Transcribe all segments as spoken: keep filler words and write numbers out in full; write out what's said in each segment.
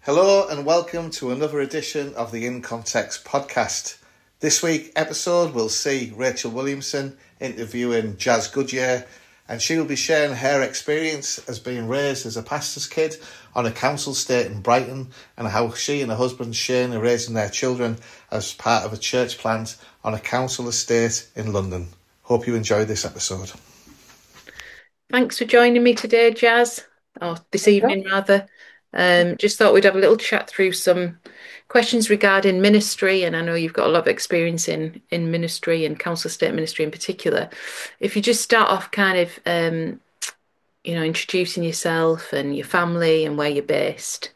Hello and welcome to another edition of the In Context podcast. This week episode we'll see Rachel Williamson interviewing Jazz Goodyear, and she will be sharing her experience as being raised as a pastor's kid on a council estate in Brighton, and how she and her husband Shane are raising their children as part of a church plant on a council estate in London. Hope you enjoy this episode. Thanks for joining me today, Jazz, or this evening rather. Um, just thought we'd have a little chat through some questions regarding ministry, and I know you've got a lot of experience in in ministry and council estate ministry in particular. If you just start off kind of, um, you know, introducing yourself and your family and where you're based.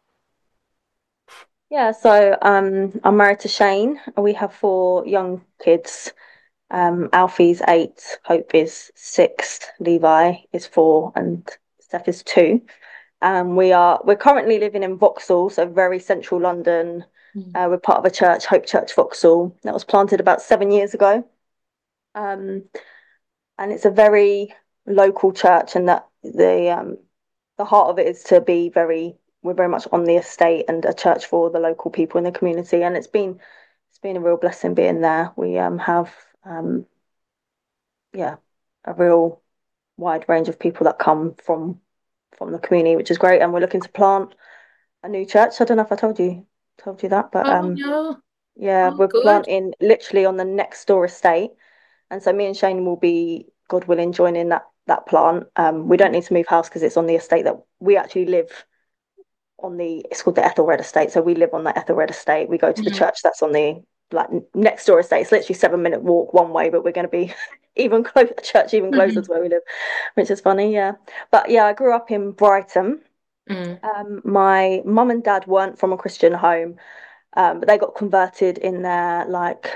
Yeah, so um, I'm married to Shane. We have four young kids. Um, Alfie's eight, Hope is six, Levi is four, and Steph is two. Um, we are we're currently living in Vauxhall, so very central London. Mm. Uh, we're part of a church, Hope Church Vauxhall, that was planted about seven years ago. Um, and it's a very local church, and that the um, the heart of it is to be very. We're very much on the estate and a church for the local people in the community, and it's been it's been a real blessing being there. We um have um yeah a real wide range of people that come from from the community, which is great. And we're looking to plant a new church. I don't know if I told you told you that, but Oh um no, yeah, oh we're good. planting literally on the next door estate, and so me and Shane will be, God willing, joining that that plant. Um, we don't need to move house because it's on the estate that we actually live on the it's called the Ethelred estate. So we live on the Ethelred estate. We go to the Mhm. church that's on the like next door estate. It's literally seven minute walk one way, but we're going to be even closer, church even closer Mhm. to where we live, which is funny. Yeah, but yeah, I grew up in Brighton. Mm. Um, my mum and dad weren't from a Christian home, um, but they got converted in their like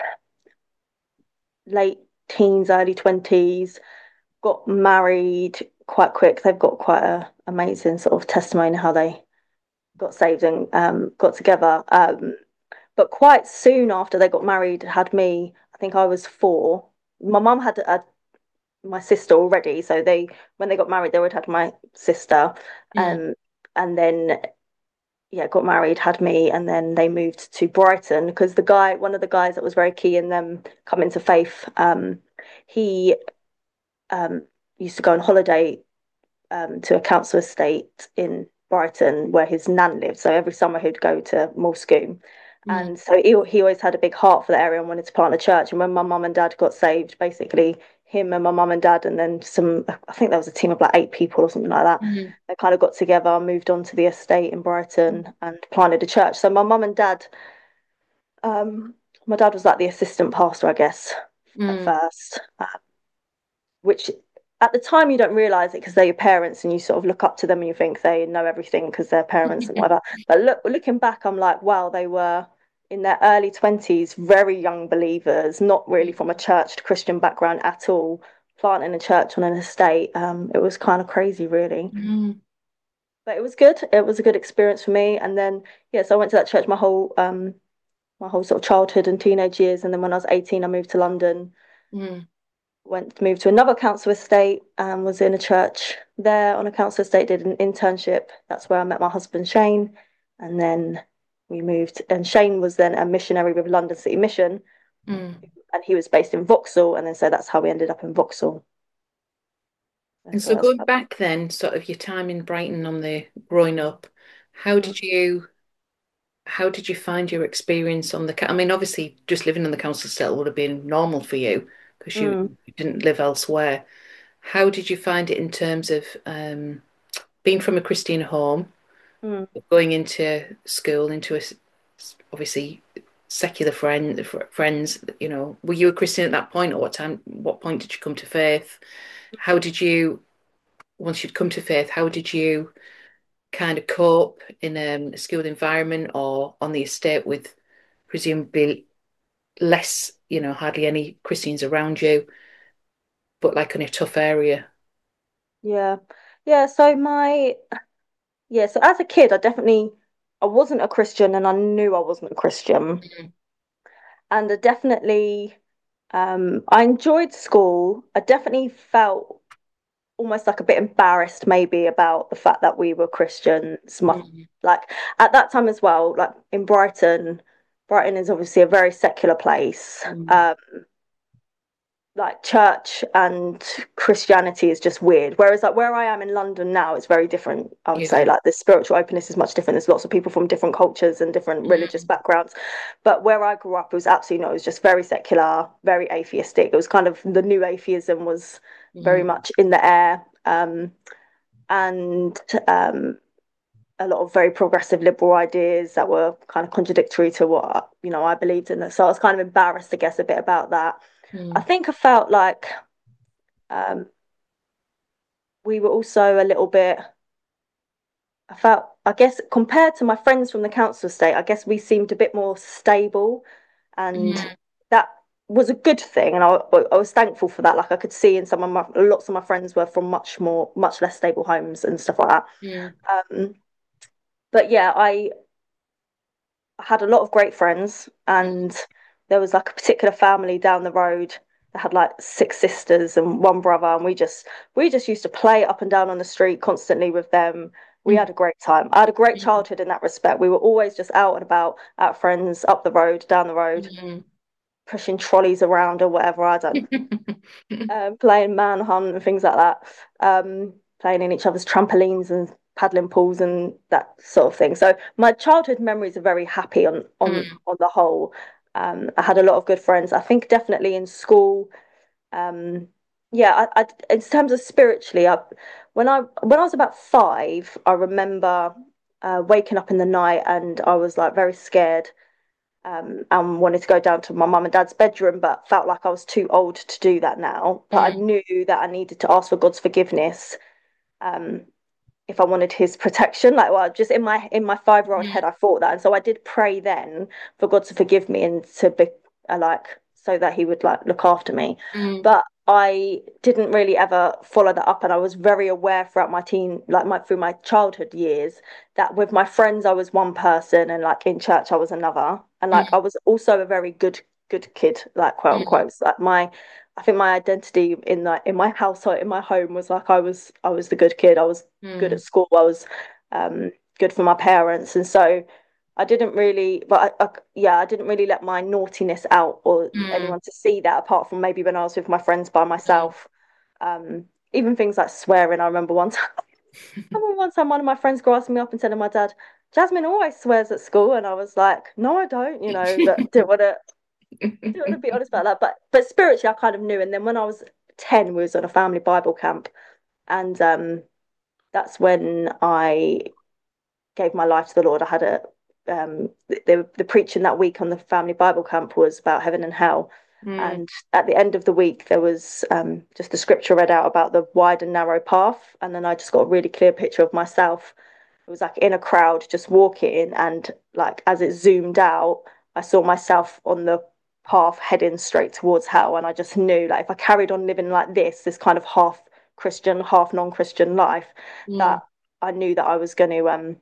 late teens, early twenties. Got married quite quick. They've got quite a amazing sort of testimony how they got saved and um, got together. Um, but quite soon after they got married, had me. I think I was four. My mum had a, my sister already, so they when they got married, they would had my sister, Mm. um, and then yeah, got married, had me, and then they moved to Brighton because the guy, one of the guys that was very key in them coming to faith, um, he um, used to go on holiday um, to a council estate in Brighton where his nan lived. So every summer he'd go to Moulsecoomb. Mm. And so he, he always had a big heart for the area and wanted to plant a church. And when my mum and dad got saved, basically him and my mum and dad, and then some, I think there was a team of like eight people or something like that. Mm. They kind of got together, moved on to the estate in Brighton and planted a church. So my mum and dad, um, my dad was like the assistant pastor, I guess, at Mm. first, uh, which at the time you don't realize it because they're your parents and you sort of look up to them and you think they know everything because they're parents and whatever. But look, looking back, I'm like, wow, they were in their early twenties, very young believers, not really from a churched Christian background at all, planting a church on an estate. Um, it was kind of crazy, really. Mm. But it was good. It was a good experience for me. And then, yeah, so I went to that church my whole um my whole sort of childhood and teenage years. And then when I was eighteen, I moved to London, Mm. went moved to another council estate and was in a church there on a council estate, did an internship. That's where I met my husband Shane. And then we moved, and Shane was then a missionary with London City Mission, Mm. and he was based in Vauxhall, and then so that's how we ended up in Vauxhall. And So so that's going back then, sort of your time in Brighton on the growing up, how mm, did you how did you find your experience on the ca- I mean, obviously just living on the council estate would have been normal for you because you, mm, you didn't live elsewhere. How did you find it in terms of um, being from a Christian home, mm. going into school, into a s- obviously secular friend fr- friends, you know, were you a Christian at that point, or what time, what point did you come to faith? How did you, once you'd come to faith, how did you kind of cope in um, a school environment or on the estate with presumably less, you know, hardly any Christians around you, but like in a tough area? Yeah, yeah. So my yeah, so as a kid, I definitely I wasn't a Christian, and I knew I wasn't a Christian, Mm. and I definitely um I enjoyed school. I definitely felt almost like a bit embarrassed maybe about the fact that we were Christians. My, Mm. like at that time as well, like in Brighton, Brighton is obviously a very secular place. Mm. Um, like church and Christianity is just weird. Whereas like where I am in London now, it's very different. I would Yeah. say like the spiritual openness is much different. There's lots of people from different cultures and different religious Mm. backgrounds. But where I grew up, it was absolutely not. It was just very secular, very atheistic. It was kind of the new atheism was very Mm. much in the air. Um, and um, a lot of very progressive liberal ideas that were kind of contradictory to what you know I believed in. So I was kind of embarrassed, I guess, a bit about that. I Mm. think I felt like um, we were also a little bit. I felt, I guess, compared to my friends from the council estate, I guess we seemed a bit more stable, and Mm. that was a good thing. And I, I was thankful for that. Like I could see in some of my, lots of my friends were from much more, much less stable homes and stuff like that. Mm. Um, but yeah, I had a lot of great friends, and there was like a particular family down the road that had like six sisters and one brother, and we just we just used to play up and down on the street constantly with them. We Mm. had a great time. I had a great Mm. childhood in that respect. We were always just out and about at friends up the road, down the road, Mm. pushing trolleys around or whatever. I don't um, playing manhunt and things like that, um, playing in each other's trampolines and paddling pools and that sort of thing. So my childhood memories are very happy on on Mm. on the whole. Um, I had a lot of good friends. I think definitely in school. Um, yeah, I, I, in terms of spiritually, I, when I when I was about five, I remember uh, waking up in the night and I was like very scared um, and wanted to go down to my mum and dad's bedroom, but felt like I was too old to do that now. But I Mm. knew that I needed to ask for God's forgiveness um, if I wanted His protection. Like, well, just in my in my five year old Mm. head, I thought that, and so I did pray then for God to forgive me and to be uh, like so that He would like look after me. Mm. But I didn't really ever follow that up, and I was very aware throughout my teen, like my through my childhood years, that with my friends I was one person, and like in church I was another, and like I Mm. was also a very good good kid, like quote Mm. unquote. So, like my, I think my identity in like in my household, in my home, was like I was I was the good kid. I was good at Mm. school. I was um, good for my parents, and so I didn't really, but I, I, yeah, I didn't really let my naughtiness out or Mm. anyone to see that apart from maybe when I was with my friends by Mm. myself. Um, even things like swearing. I remember one time, I remember one time one of my friends grasped me up and telling my dad, "Jasmine always swears at school," and I was like, "No, I don't." You know, that didn't want to didn't want to be honest about that. But but spiritually, I kind of knew. And then when I was ten, we was on a family Bible camp, and um, that's when I gave my life to the Lord. I had a um, the, the preaching that week on the family Bible camp was about heaven and hell. Mm. And at the end of the week, there was um, just the scripture read out about the wide and narrow path. And then I just got a really clear picture of myself. It was like in a crowd just walking. And like as it zoomed out, I saw myself on the path heading straight towards hell. And I just knew like if I carried on living like this, this kind of half Christian, half non Christian life, Mm. that I knew that I was going to um,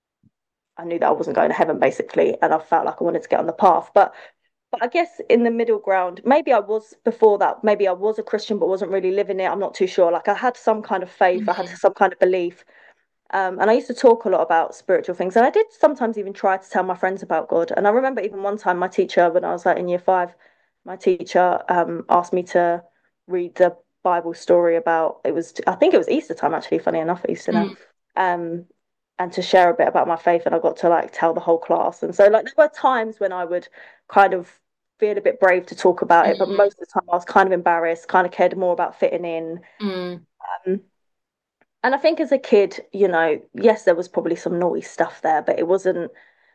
I knew that I wasn't going to heaven basically, and I felt like I wanted to get on the path. But but I guess in the middle ground, maybe I was before that, maybe I was a Christian but wasn't really living it. I'm not too sure. Like I had some kind of faith, I had Mm. some kind of belief. Um, and I used to talk a lot about spiritual things. And I did sometimes even try to tell my friends about God. And I remember even one time my teacher, when I was like in year five, my teacher um, asked me to read the Bible story about it was I think it was Easter time actually, funny enough, Easter now. Mm. Um, and to share a bit about my faith, and I got to like tell the whole class. And so like there were times when I would kind of feel a bit brave to talk about it, but Mm. most of the time I was kind of embarrassed, kind of cared more about fitting in. Mm. Um, and I think as a kid, you know, yes, there was probably some naughty stuff there, but it wasn't,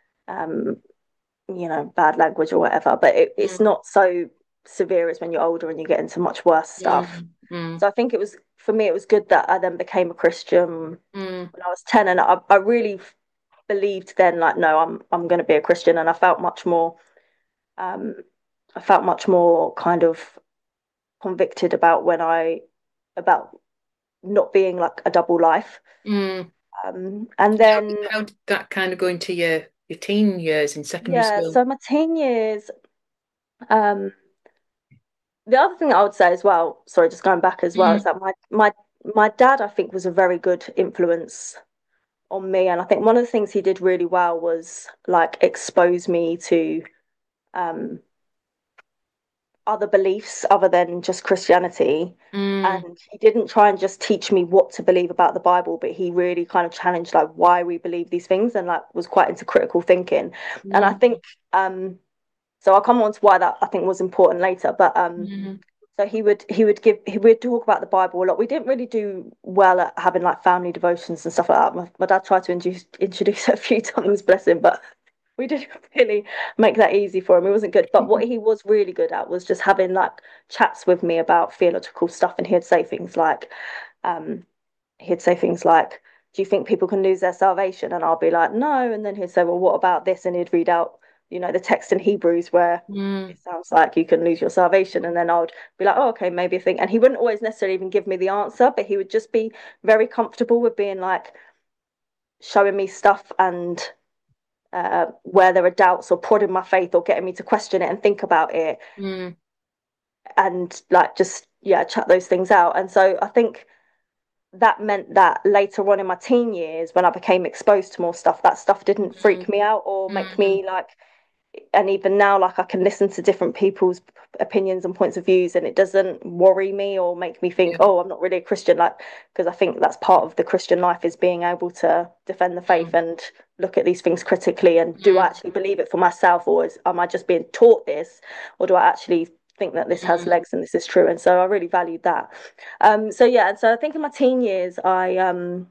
um, you know, bad language or whatever. But it, it's Mm. not so severe as when you're older and you get into much worse stuff. Mm. Mm. So I think it was, for me, it was good that I then became a Christian Mm. when I was ten. And I, I really believed then, like, no, I'm, I'm going to be a Christian. And I felt much more, um, I felt much more kind of convicted about when I, about not being like a double life. Mm. Um, and How, then how did that kind of go into your your teen years in secondary Yeah, school? so my teen years, um, the other thing I would say as well, sorry, just going back as well, Mm. is that my my my dad, I think, was a very good influence on me. And I think one of the things he did really well was like expose me to um, other beliefs other than just Christianity. Mm, And he didn't try and just teach me what to believe about the Bible, but he really kind of challenged like why we believe these things and like was quite into critical thinking. And I mm, think um so I'll come on to why that I think was important later. But um mm, so he would he would give he would talk about the Bible a lot. We didn't really do well at having like family devotions and stuff like that. My, my dad tried to introduce introduce it a few times, bless him, but we didn't really make that easy for him. He wasn't good. But what he was really good at was just having like chats with me about theological stuff. And he'd say things like, um, he'd say things like, do you think people can lose their salvation? And I'll be like, no. And then he'd say, well, what about this? And he'd read out, you know, the text in Hebrews where mm, it sounds like you can lose your salvation. And then I would be like, oh, okay, maybe I think. And he wouldn't always necessarily even give me the answer, but he would just be very comfortable with being like showing me stuff and uh, where there are doubts or prodding my faith or getting me to question it and think about it mm, and like just yeah chat those things out. And so I think that meant that later on in my teen years when I became exposed to more stuff, that stuff didn't freak mm, me out or make mm, me like, and even now like I can listen to different people's opinions and points of views and it doesn't worry me or make me think, yeah, oh, I'm not really a Christian, like because I think that's part of the Christian life is being able to defend the faith mm, and look at these things critically and do I mm, actually believe it for myself or is, am I just being taught this or do I actually think that this has mm, legs and this is true? And so I really valued that. Um so yeah, and so I think in my teen years I um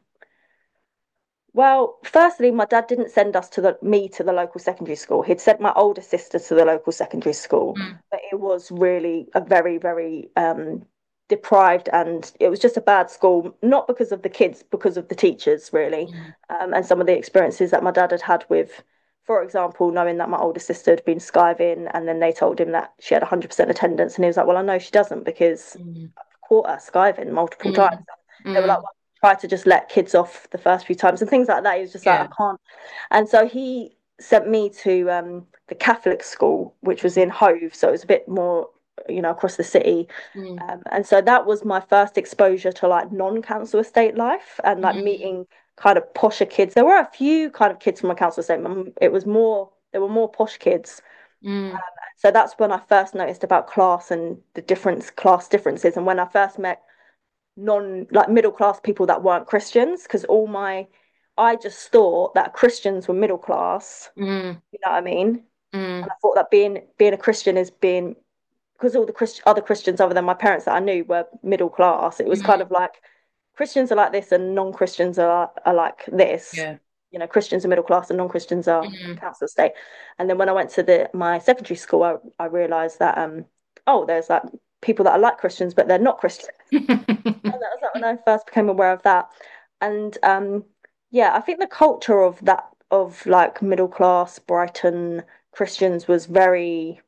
well, firstly, my dad didn't send us to the me to the local secondary school. He'd sent my older sister to the local secondary school, mm, but it was really a very, very um, deprived, and it was just a bad school. Not because of the kids, because of the teachers, really, mm, um, and some of the experiences that my dad had had with, for example, knowing that my older sister had been skiving, and then they told him that she had one hundred percent attendance, and he was like, "Well, I know she doesn't because mm, I've caught her skiving multiple times." mm, They were like, mm, well, try to just let kids off the first few times and things like that. He was just like, yeah, I can't. And so he sent me to um, the Catholic school, which was mm, in Hove. So it was a bit more, you know, across the city. mm, Um, and so that was my first exposure to like non-council estate life and like mm, meeting kind of posher kids. There were a few kind of kids from a council estate. It was more, there were more posh kids. mm, So that's when I first noticed about class and the difference, class differences. And when I first met non like middle class people that weren't Christians because all my I just thought that Christians were middle class, mm, you know what I mean? mm, And I thought that being being a Christian is being because all the Christ, other Christians other than my parents that I knew were middle class. It was kind mm, of like Christians are like this and non-Christians are are like this. yeah, You know, Christians are middle class and non-Christians are mm, council estate. And then when I went to the my secondary school, I, I realized that um oh, there's like people that are like Christians but they're not Christians. And that was like when I first became aware of that. And um, yeah, I think the culture of that of like middle class Brighton Christians was very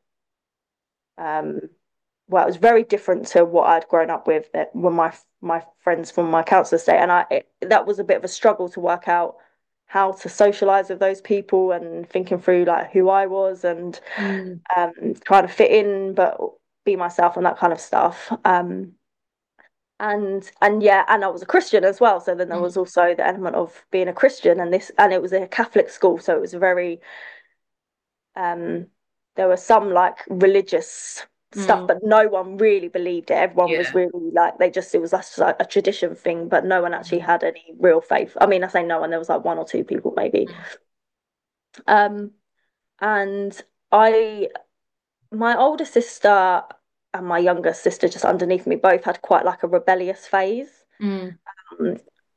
um, well, it was very different to what I'd grown up with that when my my friends from my council estate, and I it, that was a bit of a struggle to work out how to socialize with those people and thinking through like who I was and mm, um, trying to fit in but be myself and that kind of stuff. Um, and and yeah, and I was a Christian as well, so then there was mm, also the element of being a Christian, and this and it was a Catholic school, so it was very um there was some like religious stuff, mm, but no one really believed it. Everyone was yeah, really like they just it was just like a tradition thing, but no one actually mm, had any real faith. I mean, I say no one, there was like one or two people maybe. mm, Um and I my older sister and my younger sister just underneath me both had quite like a rebellious phase. mm, Um,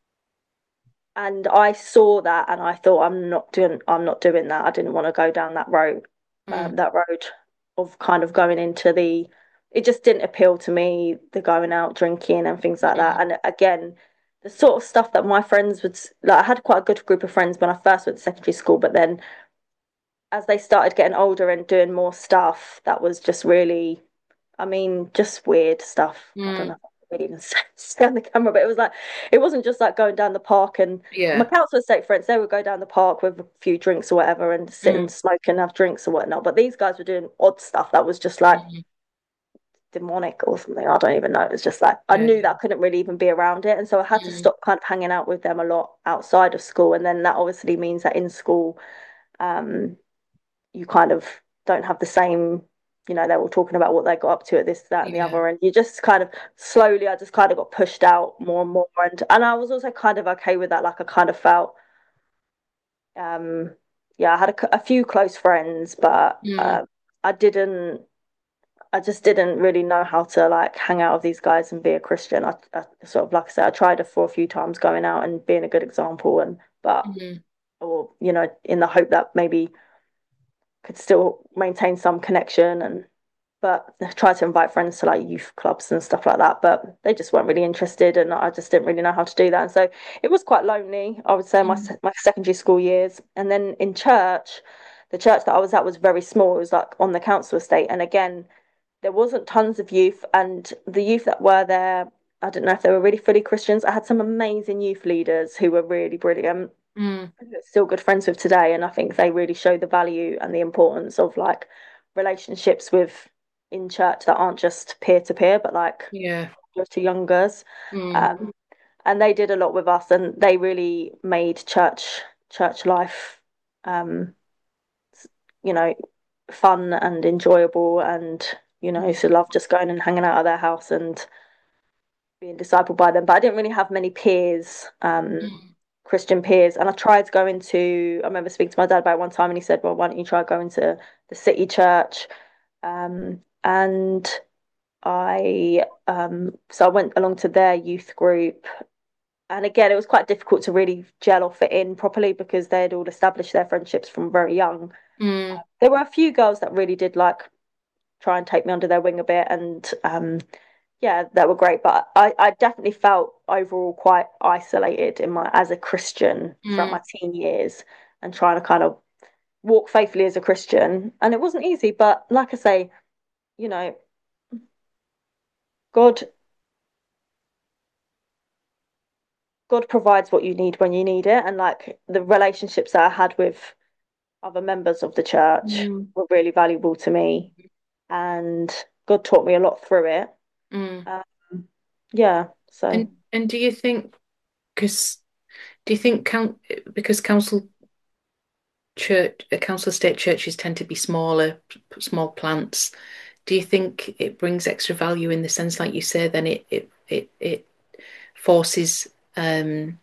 and I saw that and I thought I'm not doing I'm not doing that. I didn't want to go down that road, mm, um, that road of kind of going into the it just didn't appeal to me, the going out drinking and things like that. mm, And again, the sort of stuff that my friends would like I had quite a good group of friends when I first went to secondary school, but then as they started getting older and doing more stuff, that was just really I mean, just weird stuff. I don't know mm, if I can really even say on the camera, but it was like it wasn't just like going down the park and my yeah, council estate friends, they would go down the park with a few drinks or whatever and sit and mm, smoke and have drinks or whatnot. But these guys were doing odd stuff that was just like mm, demonic or something. I don't even know. It was just like I Yeah. knew that I couldn't really even be around it, and so I had to Mm. stop kind of hanging out with them a lot outside of school. And then that obviously means that in school, um, you kind of don't have the same. You know, they're all talking about what they got up to at this, that, and the Yeah. other, and you just kind of slowly, I just kind of got pushed out more and more, and and I was also kind of okay with that. Like I kind of felt, um, yeah, I had a, a few close friends, but Mm. uh, I didn't. I just didn't really know how to like hang out with these guys and be a Christian. I, I sort of like I said, I tried it for a few times going out and being a good example, and but Mm. or you know, in the hope that maybe could still maintain some connection and but I tried to invite friends to like youth clubs and stuff like that, but they just weren't really interested, and I just didn't really know how to do that. And so it was quite lonely, I would say, my Mm. my secondary school years. And then in church, the church that I was at was very small. It was like on the council estate, and again, there wasn't tons of youth, and the youth that were there, I don't know if they were really fully Christians. I had some amazing youth leaders who were really brilliant, Mm. who I'm still good friends with today, and I think they really show the value and the importance of like relationships with in church that aren't just peer to peer, but like Yeah. to youngers. Mm. Um, and they did a lot with us, and they really made church church life, um, you know, fun and enjoyable, and you know, I used to love just going and hanging out at their house and being discipled by them. But I didn't really have many peers, um, Mm. Christian peers. And I tried going to, I remember speaking to my dad about it one time, and he said, well, why don't you try going to the city church? Um, and I, um, so I went along to their youth group. And again, it was quite difficult to really gel or fit in properly because they had all established their friendships from very young. Mm. There were a few girls that really did like try and take me under their wing a bit, and um, yeah, that were great. But I, I definitely felt overall quite isolated in my as a Christian throughout Mm. my teen years and trying to kind of walk faithfully as a Christian. And it wasn't easy, but like I say, you know, God God provides what you need when you need it. And like the relationships that I had with other members of the church Mm. were really valuable to me. And God taught me a lot through it. Mm. Um, yeah, so. And and do you think because do you think count because council church uh, council estate churches tend to be smaller, p- small plants? Do you think it brings extra value in the sense, like you say, then it it it, it forces um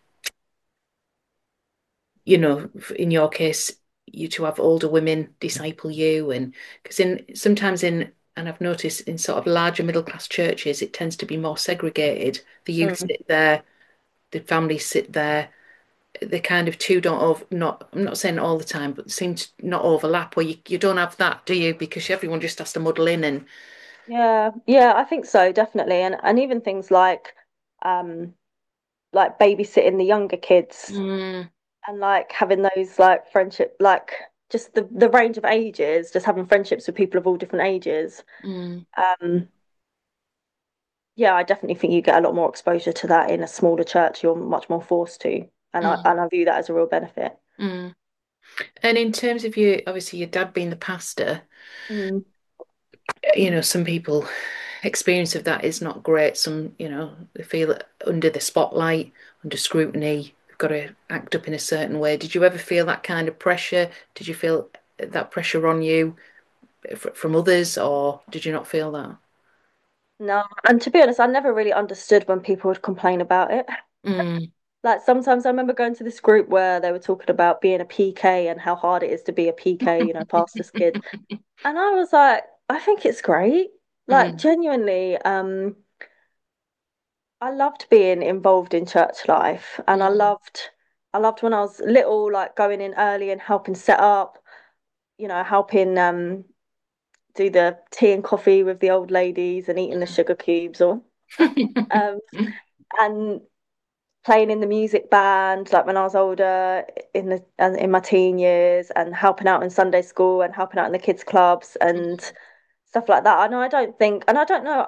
you know, in your case, you to have older women disciple you, and because in sometimes in and I've noticed in sort of larger middle class churches, it tends to be more segregated. The youth Mm. sit there, the families sit there. They kind of two don't over, not I'm not saying all the time, but seem to not overlap. Where you, you don't have that, do you? Because everyone just has to muddle in and Yeah, yeah, I think so, definitely. And and even things like um like babysitting the younger kids mm, and like having those like friendship like just the the range of ages, just having friendships with people of all different ages. mm, Um yeah, I definitely think you get a lot more exposure to that in a smaller church. You're much more forced to. And I mm, and I view that as a real benefit. mm. And in terms of you, obviously your dad being the pastor, Mm. you know, some people experience of that is not great. Some, you know, they feel under the spotlight, under scrutiny, they've got to act up in a certain way. Did you ever feel that kind of pressure? Did you feel that pressure on you from others, or did you not feel that? No, and to be honest, I never really understood when people would complain about it. Mm. Like sometimes I remember going to this group where they were talking about being a P K and how hard it is to be a P K, you know, pastor's kid. And I was like, I think it's great. Like Mm. genuinely, um, I loved being involved in church life, and I Mm. loved I loved when I was little, like going in early and helping set up, you know, helping um do the tea and coffee with the old ladies and eating the sugar cubes or um and playing in the music band like when I was older in the and in my teen years and helping out in Sunday school and helping out in the kids clubs and stuff like that. I know I don't think and I don't know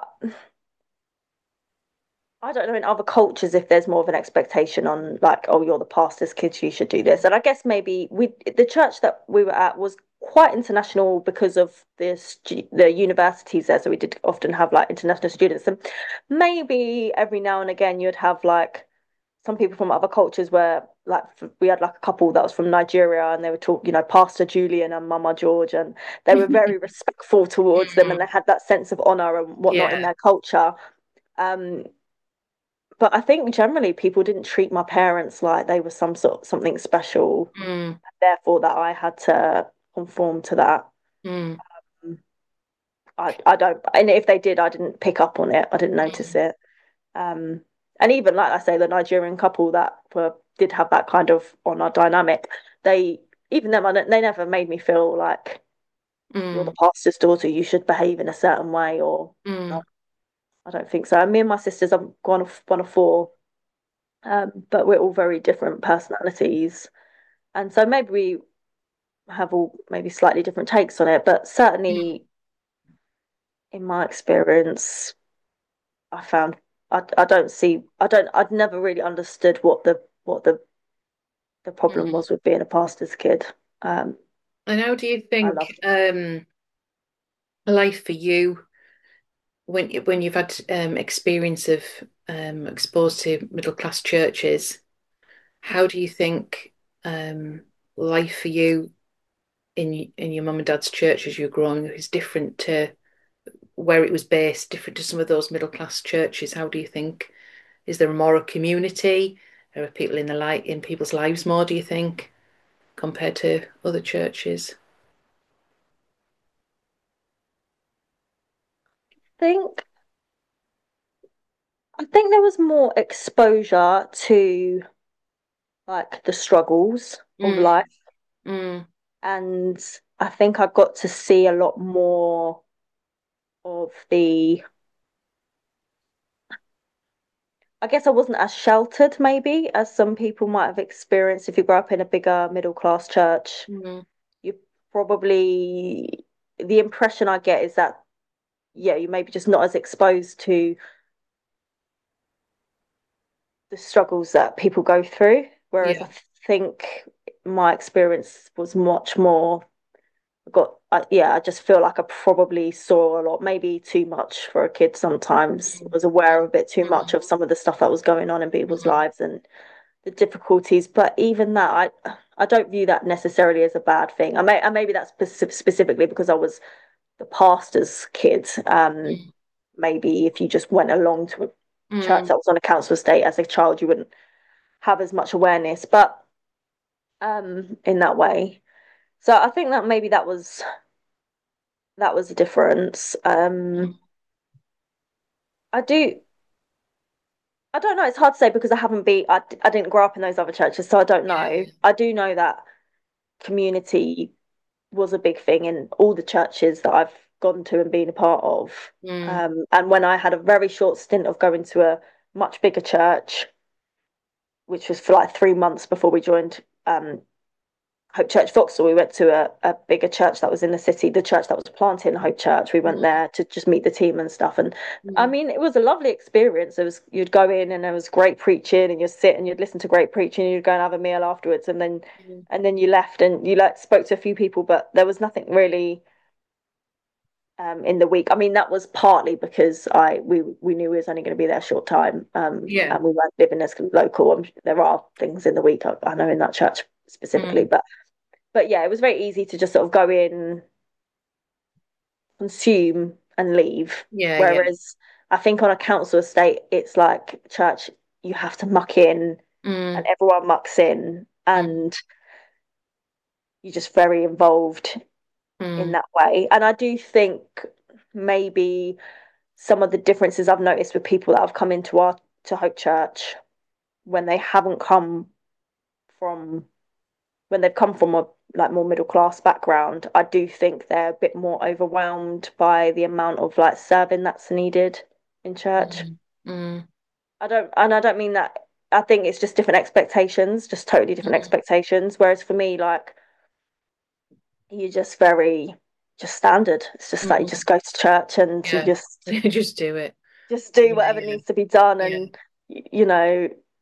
I don't know in other cultures if there's more of an expectation on like, oh, you're the pastor's kids, you should do this. And I guess maybe we the church that we were at was quite international because of this the universities there. So we did often have like international students, and maybe every now and again you'd have like some people from other cultures where like we had like a couple that was from Nigeria and they were talk, you know, Pastor Julian and Mama George, and they were very respectful towards them and they had that sense of honor and whatnot in Yeah. their culture. Um, but I think generally people didn't treat my parents like they were some sort something special, Mm. therefore that I had to conform to that. Mm. Um, I I don't, and if they did, I didn't pick up on it. I didn't notice Mm. it. Um, and even like I say, the Nigerian couple that were did have that kind of honor dynamic. They even them, I don't- they never made me feel like you're the Mm. pastor's daughter. You should behave in a certain way, or no, Mm. I don't think so. And me and my sisters, I'm one of one of four, um, but we're all very different personalities, and so maybe we have all maybe slightly different takes on it. But certainly, in my experience, I found I, I don't see I don't I'd never really understood what the what the the problem Mm. was with being a pastor's kid. Um, And how do you I think loved um, life for you when when you've had um, experience of um, exposed to middle class churches? How do you think um, life for you in in your mum and dad's church as you were growing up is different to where it was based, different to some of those middle class churches? How do you think, is there more a community? Are people in the light in people's lives more, do you think, compared to other churches? I think I think there was more exposure to like the struggles of Mm. life, Mm. and I think I got to see a lot more of the I guess I wasn't as sheltered maybe as some people might have experienced if you grow up in a bigger middle class church. Mm. You probably the impression I get is that yeah, you maybe just not as exposed to the struggles that people go through. Whereas Yeah. I think my experience was much more got I, yeah, I just feel like I probably saw a lot, maybe too much for a kid sometimes. Was aware a bit too much Mm. of some of the stuff that was going on in people's Mm. lives and the difficulties. But even that, I I don't view that necessarily as a bad thing. I may and maybe that's spec- specifically because I was the pastor's kid. Um, Mm. maybe if you just went along to a church Mm. that was on a council estate as a child, you wouldn't have as much awareness. But um, in that way, so I think that maybe that was that was a difference. Um, I do. I don't know. It's hard to say because I haven't been. I, I didn't grow up in those other churches, so I don't know. Yeah. I do know that community was a big thing in all the churches that I've gone to and been a part of. Mm. Um, and when I had a very short stint of going to a much bigger church, which was for like three months before we joined um, Hope Church Vauxhall, we went to a, a bigger church that was in the city, the church that was planting Hope Church. We went Mm. there to just meet the team and stuff. And I Mm. mean, it was a lovely experience. It was you'd go in and there was great preaching, and you'd sit and you'd listen to great preaching, and you'd go and have a meal afterwards, and then Mm. and then you left and you like spoke to a few people, but there was nothing really um, in the week. I mean, that was partly because I we we knew we was only going to be there a short time, um, Yeah. and we weren't living as local. Um, there are things in the week I, I know in that church specifically, Mm. but but yeah, it was very easy to just sort of go in, consume, and leave. Yeah. Yeah. Whereas I think on a council estate, it's like church, you have to muck in, and Mm. everyone mucks in, Mm. and you're just very involved in Mm. that way. And I do think maybe some of the differences I've noticed with people that have come into our to Hope Church when they haven't come from when they've come from a like more middle class background, I do think they're a bit more overwhelmed by the amount of like serving that's needed in church. Mm. Mm. I don't, and I don't mean that. I think it's just different expectations, just totally different Mm. expectations. Whereas for me, like you're just very just standard. It's just like you Mm. just go to church and you Yeah. just Just do it. just do Yeah. whatever Yeah. needs to be done, Yeah. and y- you know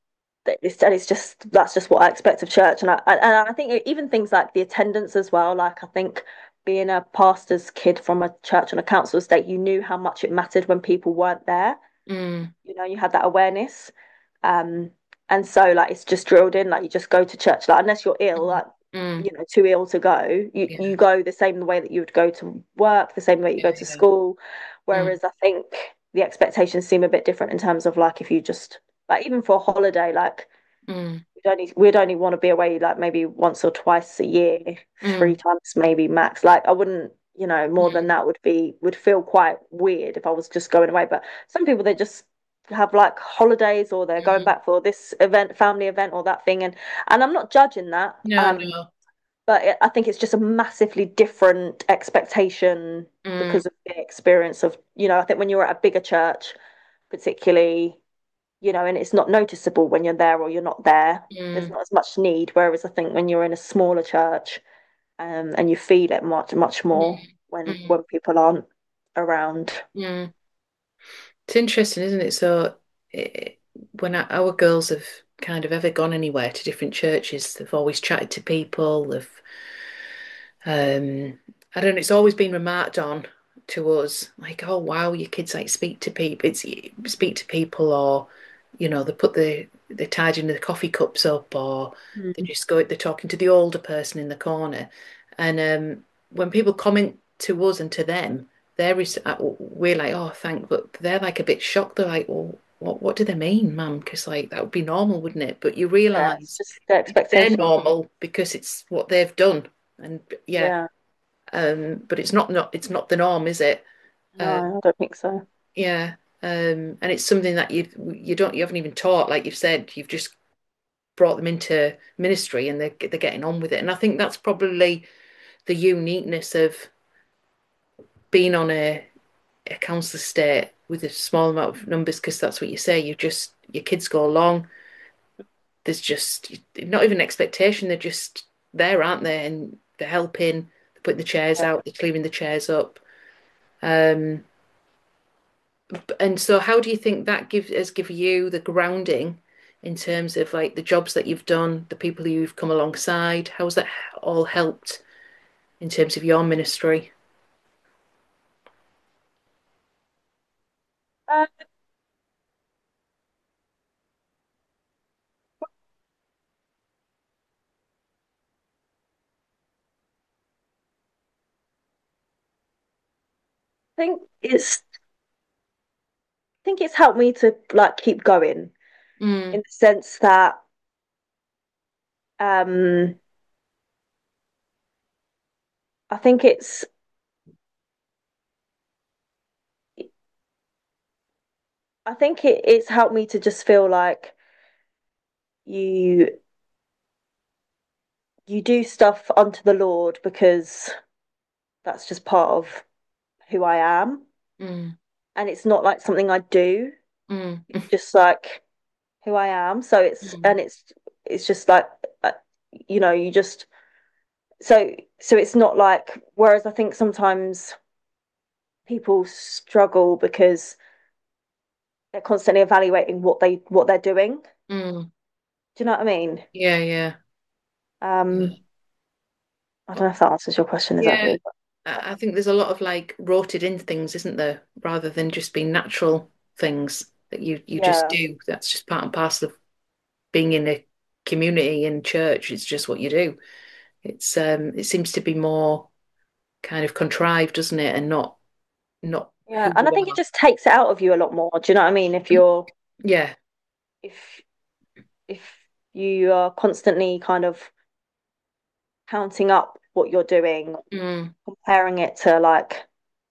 it's, and it's just that's just what I expect of church, and I and I think even things like the attendance as well. Like I think being a pastor's kid from a church on a council estate, you knew how much it mattered when people weren't there. Mm, You know, you had that awareness, um, and so like it's just drilled in. Like you just go to church, like unless you're ill, mm, like mm. you know, too ill to go, you Yeah, you go the same way that you would go to work, the same way you yeah, go to yeah. school. Mm, Whereas I think the expectations seem a bit different in terms of like if you just like even for a holiday, like mm, we'd only we'd only want to be away like maybe once or twice a year, three mm, times maybe max. Like I wouldn't, you know, more than mm, that would be would feel quite weird if I was just going away. But some people they just have like holidays or they're going mm. back for this event, family event or that thing, and and I'm not judging that. No, Um, no. but it, I think it's just a massively different expectation Mm, because of the experience of, you know, I think when you're at a bigger church, particularly, you know, and it's not noticeable when you're there or you're not there. There's mm, not as much need. Whereas I think when you're in a smaller church, um, and you feel it much, much more mm, when mm, when people aren't around. mm. It's interesting, isn't it? So, eh, when our our girls have kind of ever gone anywhere to different churches, they've always chatted to people. They've, um, I don't know, it's always been remarked on to us, like, oh wow, your kids like speak to people, it's speak to people, or you know, they put the they're tidying the coffee cups up, or they Mm. just go, they're talking to the older person in the corner, and um, when people comment to us and to them. They're uh, we're like, oh, thank, but they're like a bit shocked. They're like, well, what what do they mean, mum? Because like that would be normal, wouldn't it? But you Yeah, it's realise just the they're expectation. normal because it's what they've done, and yeah, Yeah, um, but it's not not it's not the norm, is it? no, Uh, I don't think so. yeah, um, and it's something that you you don't you haven't even taught, like you've said, you've just brought them into ministry and they're they're getting on with it, and I think that's probably the uniqueness of being on a a council estate with a small amount of numbers because that's what you say. You just your kids go along. There's just not even an expectation. They're just there, aren't they? And they're helping. They're putting the chairs Yeah. out. They're clearing the chairs up. Um, and so, how do you think that gives has given you the grounding in terms of like the jobs that you've done, the people who you've come alongside? How's that all helped in terms of your ministry? Uh, I think it's I think it's helped me to like keep going Mm, in the sense that um I think it's I think it, it's helped me to just feel like you you do stuff unto the Lord because that's just part of who I am. mm, And it's not like something I do. mm, It's just like who I am. So it's mm, and it's it's just like uh, you know, you just so so it's not like whereas I think sometimes people struggle because they're constantly evaluating what they what they're doing. mm. Do you know what I mean? Yeah, yeah. Um, I don't know if that answers your question Yeah, exactly. But I I think there's a lot of like rotted in things, isn't there? Rather than just being natural things that you you just yeah, do. That's just part and parcel of being in a community in church. It's just what you do. It's um it seems to be more kind of contrived, doesn't it? And not not yeah, who and you I think it are. just takes it out of you a lot more. Do you know what I mean? If you're Yeah. if if you are constantly kind of counting up what you're doing, Mm, comparing it to like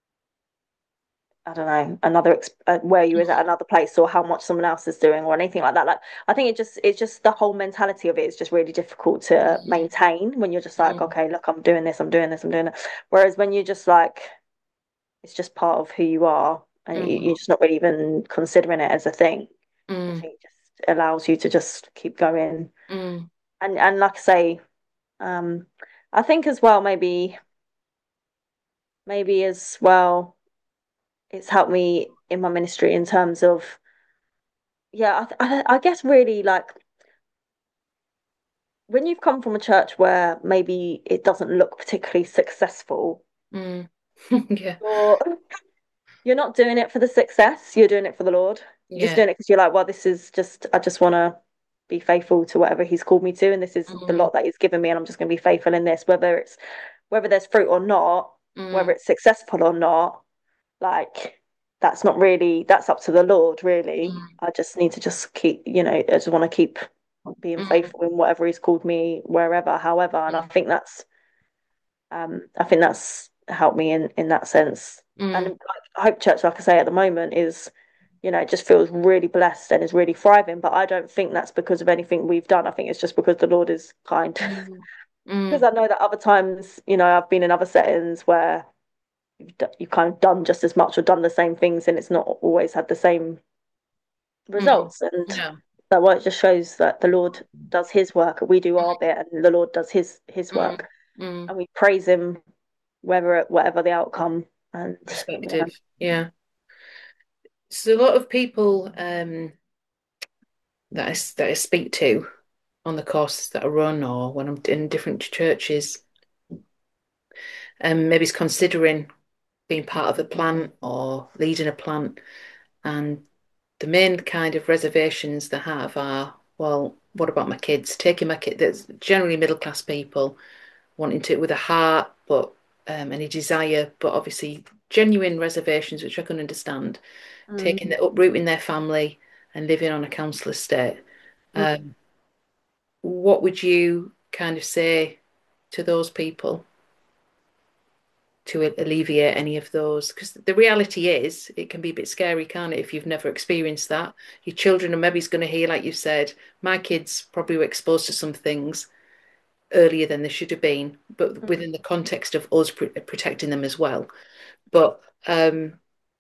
I don't know another ex uh, where you was at another place or how much someone else is doing or anything like that. Like I think it just it's just the whole mentality of it is just really difficult to mm, maintain when you're just like, mm, okay, look, I'm doing this, I'm doing this, I'm doing it. Whereas when you're just like it's just part of who you are and you, mm, you're just not really even considering it as a thing. I mm, think it just allows you to just keep going. mm, And and like I say, um, I think as well maybe maybe as well it's helped me in my ministry in terms of yeah, I, I, I guess really like when you've come from a church where maybe it doesn't look particularly successful, Mm. Yeah. you're you're not doing it for the success, you're doing it for the Lord. You're just Yeah. doing it because you're like, well, this is just, I just want to be faithful to whatever he's called me to, and this is the Mm. lot that he's given me, and I'm just going to be faithful in this, whether it's whether there's fruit or not, whether Mm. it's successful or not. Like that's not really that's up to the Lord, really. Mm. I just need to just keep, you know, I just want to keep being Mm. faithful in whatever he's called me, wherever, however, and I Mm. think that's um, I think that's helped me in in that sense. And Mm. like, Hope Church, like I say, at the moment is, you know, it just feels really blessed and is really thriving. But I don't think that's because of anything we've done. I think it's just because the Lord is kind. Mm. Because Mm. I know that other times, you know, I've been in other settings where you've d- you've kind of done just as much or done the same things, and it's not always had the same Mm. results. And Yeah. that what it just shows that the Lord does His work, we do our bit, and the Lord does His His Mm. work, Mm. and we praise Him whether whatever the outcome. And yeah, Perspective. Yeah. So a lot of people um, that I, s- that I speak to on the courses that I run or when I'm in different churches, um, maybe is considering being part of a plant or leading a plant, and the main kind of reservations they have are, well, what about my kids? Taking my kid, that's generally middle class people wanting to with a heart, but um, any desire, but obviously genuine reservations, which I can understand. mm, Taking the uprooting their family and living on a council estate. mm. Um, what would you kind of say to those people to alleviate any of those? Because the reality is, it can be a bit scary, can't it, if you've never experienced that? Your children are maybe going to hear, like you said, my kids probably were exposed to some things earlier than they should have been, but Mm. within the context of us pr protecting them as well. But um,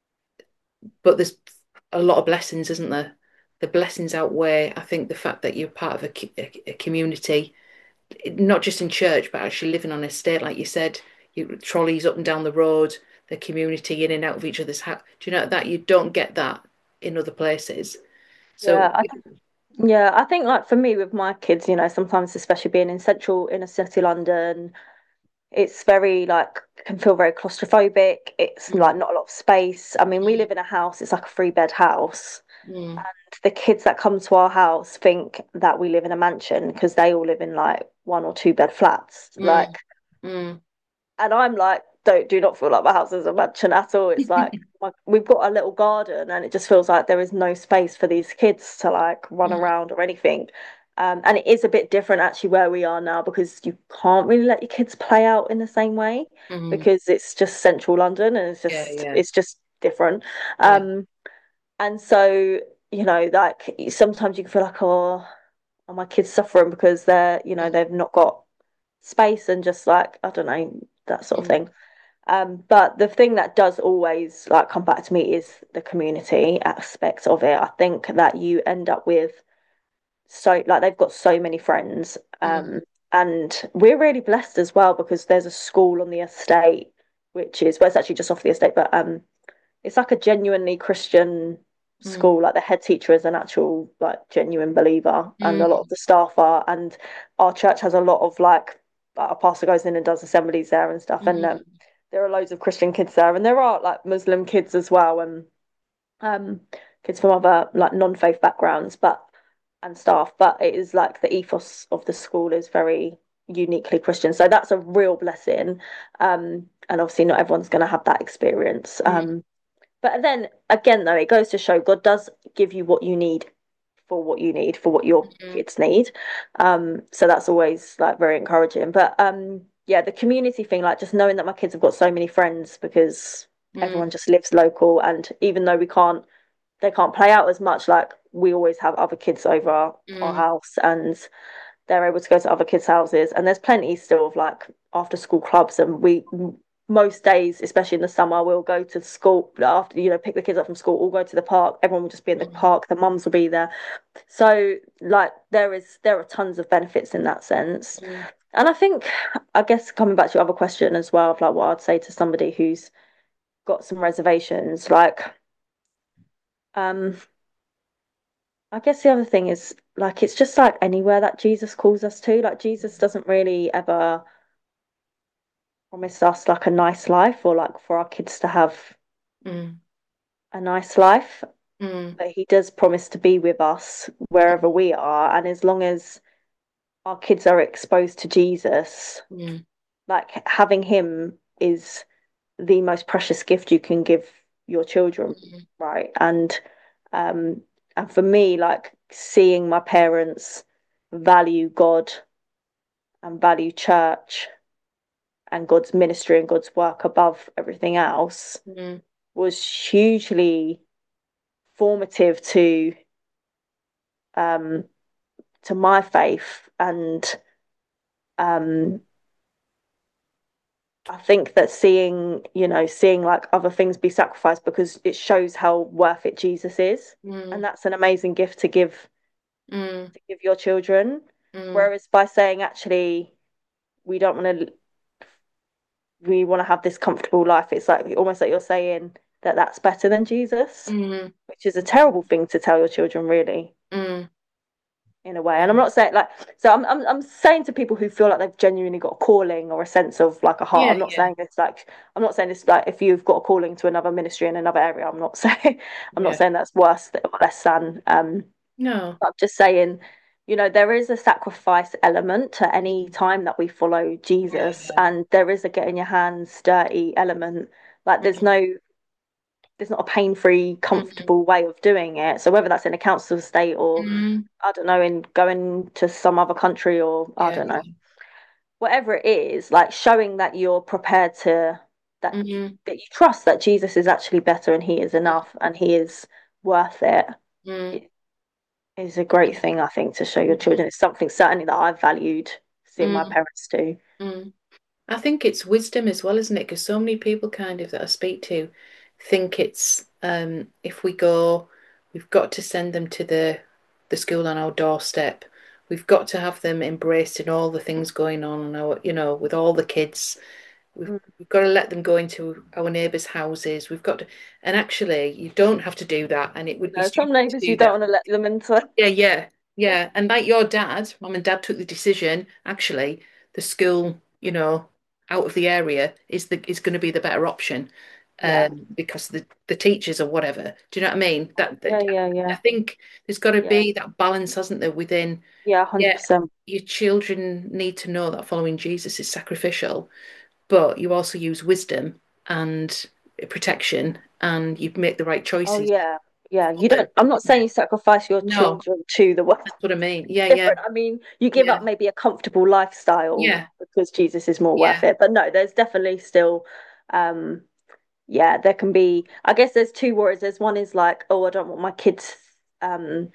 but there's a lot of blessings, isn't there? The blessings outweigh, I think, the fact that you're part of a, a, a community, not just in church, but actually living on a estate, like you said, you trolleys up and down the road, the community in and out of each other's house. Do you know that you don't get that in other places? Yeah, So, I th yeah, I think like for me with my kids, you know, sometimes especially being in central inner city London, it's very like can feel very claustrophobic. It's mm, like not a lot of space. I mean, we mm, live in a house, it's like a three bed house. mm, The kids that come to our house think that we live in a mansion because they all live in like one or two bed flats. mm, Like, mm. and I'm like, don't do not feel like my house is a mansion at all. It's like like, we've got a little garden, and it just feels like there is no space for these kids to like run Mm, around or anything. Um, and it is a bit different actually where we are now because you can't really let your kids play out in the same way mm. because it's just central London and it's Yeah, just yeah, it's just different. yeah. Um, and so, you know, like sometimes you can feel like, oh, are my kids suffering because they're, you know, Mm, they've not got space and just like, I don't know, that sort of mm, thing. Um, but the thing that does always like come back to me is the community aspect of it. I think that you end up with so like they've got so many friends. Um, mm, and we're really blessed as well because there's a school on the estate, which is well, it's actually just off the estate, but um it's like a genuinely Christian mm, school. Like the head teacher is an actual like genuine believer, and a lot of mm, the staff are. And our church has a lot of like, like our pastor goes in and does assemblies there and stuff. And um, mm, there are loads of Christian kids there, and there are like Muslim kids as well, and um, kids from other like non-faith backgrounds, but and staff. But it is like the ethos of the school is very uniquely Christian, so that's a real blessing. Um, and obviously, not everyone's going to have that experience. mm, Um, but then again, though, it goes to show God does give you what you need for what you need for what your mm, kids need. Um, so that's always like very encouraging. But um, yeah, the community thing, like just knowing that my kids have got so many friends because everyone mm, just lives local, and even though we can't, they can't play out as much. Like we always have other kids over our, our mm, house, and they're able to go to other kids' houses. And there's plenty still of like after school clubs, and we most days, especially in the summer, we'll go to school after, you know, pick the kids up from school, all go to the park. Everyone will just be in the mm, park. The mums will be there. So like there is there are tons of benefits in that sense. mm, And I think, I guess coming back to your other question as well, of like what I'd say to somebody who's got some reservations, like um I guess the other thing is like it's just like anywhere that Jesus calls us to. Like Jesus doesn't really ever promise us like a nice life or like for our kids to have Mm, a nice life, mm, but he does promise to be with us wherever we are. And as long as our kids are exposed to Jesus, mm, like having him is the most precious gift you can give your children, mm, right? And um and for me, like seeing my parents value God and value church and God's ministry and God's work above everything else mm, was hugely formative to um to my faith and um I think that seeing, you know, seeing like other things be sacrificed because it shows how worth it Jesus is. And mm, that's an amazing gift to give mm, to give your children. mm, Whereas by saying actually we don't want to we want to have this comfortable life, it's like almost like you're saying that that's better than Jesus, mm, which is a terrible thing to tell your children, really. mm, In a way. And I'm not saying like so I'm I'm I'm saying to people who feel like they've genuinely got a calling or a sense of like a heart. yeah, I'm not yeah, saying it's like I'm not saying it's like if you've got a calling to another ministry in another area, I'm not saying I'm not yeah. saying that's worse or less than um No. I'm just saying, you know, there is a sacrifice element to any time that we follow Yeah, Jesus yeah. and there is a getting your hands dirty element. Like there's Mm, no there's not a pain-free, mm, comfortable way of doing it. So whether that's in a council estate or mm, I don't know, in going to some other country or I yeah, don't know, yeah. whatever it is, like showing that you're prepared to that Mm, that you trust that Jesus is actually better and he is enough and he is worth it, mm, it is a great thing, I think, to show your mm, children. It's something certainly that I've valued seeing my mm, parents do. mm. I think it's wisdom as well, isn't it? Because so many people kind of that I speak to think it's um if we go, we've got to send them to the the school on our doorstep. We've got to have them embraced in all the things going on and our, you know, with all the kids. We've Mm. we've got to let them go into our neighbours' houses. We've got to, and actually, you don't have to do that, and it would be No, some stupid to neighbours you do don't that. want to let them into. Yeah, yeah, yeah. And like your dad, mum and dad took the decision, actually, the school, you know, out of the area is the is going to be the better option, Yeah. um, because the the teachers or whatever. Do you know what I mean? That, Yeah, that yeah, I yeah. think there's got to Yeah. be that balance, hasn't there, within, Yeah, yeah, one hundred percent. your children need to know that following Jesus is sacrificial, but you also use wisdom and protection, and you make the right Oh choices yeah. Yeah. for You the, don't I'm not saying yeah. you sacrifice your No, children to the world. that's what I mean. Yeah, yeah, Different. I mean, you give yeah, up maybe a comfortable lifestyle yeah, because Jesus is more yeah. worth it. But no, there's definitely still, um, yeah, there can be. I guess there's two worries. There's one is like, oh, I don't want my kids, um,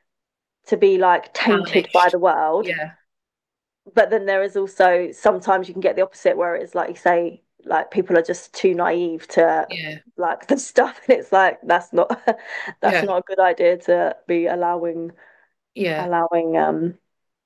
to be like tainted by Tarnished. the world. Yeah, But then there is also sometimes you can get the opposite where it's like you say, like people are just too naive to yeah, like the stuff, and it's like that's not that's yeah, not a good idea to be allowing yeah. allowing um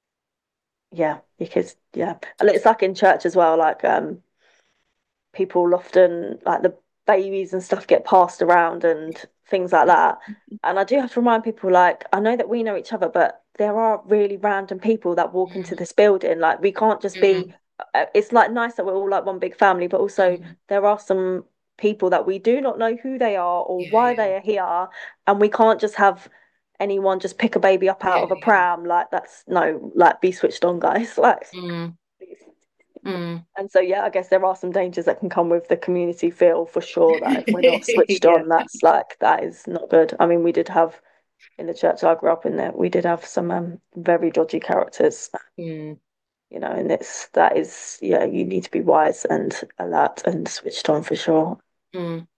yeah, because yeah, and it's like in church as well. Like um, people often like the babies and stuff get passed around and things like that. And I do have to remind people, like I know that we know each other, but there are really random people that walk into Mm, this building. Like we can't just be. mm, uh, It's like nice that we're all like one big family, but also mm. there are some people that we do not know who they are or Yeah, why yeah, they are here, and we can't just have anyone just pick a baby up out yeah, of a yeah. pram. Like that's no, like be switched on, guys. Like Mm, mm. and so, yeah, I guess there are some dangers that can come with the community feel for sure. That if we're not switched Yeah. on, that's like that is not good. I mean, we did have in the church I grew up in there, we did have some um, very dodgy characters, Mm, you know, and it's that is yeah, you need to be wise and alert and switched on for sure. mm.